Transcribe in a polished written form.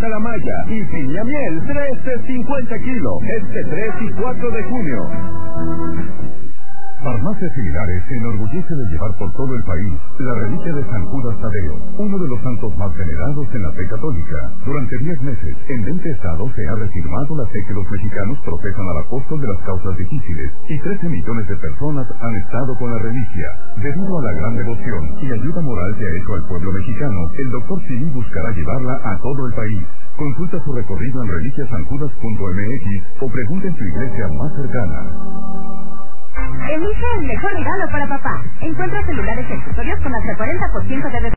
Santa La Maya y piña miel 13.50 kilos, este 3 y 4 de junio. Farmacias Similares se enorgullece de llevar por todo el país la reliquia de San Judas Tadeo, uno de los santos más venerados en la fe católica. Durante 10 meses, en 20 estados se ha reafirmado la fe que los mexicanos profesan al apóstol de las causas difíciles, y 13 millones de personas han estado con la reliquia. Debido a la gran devoción y ayuda moral que ha hecho al pueblo mexicano, el Dr. Simi buscará llevarla a todo el país. Consulta su recorrido en reliquiasanjudas.mx o pregunta en tu iglesia más cercana. Elige el mejor regalo para papá. Encuentra celulares y accesorios con hasta 40% de descuento.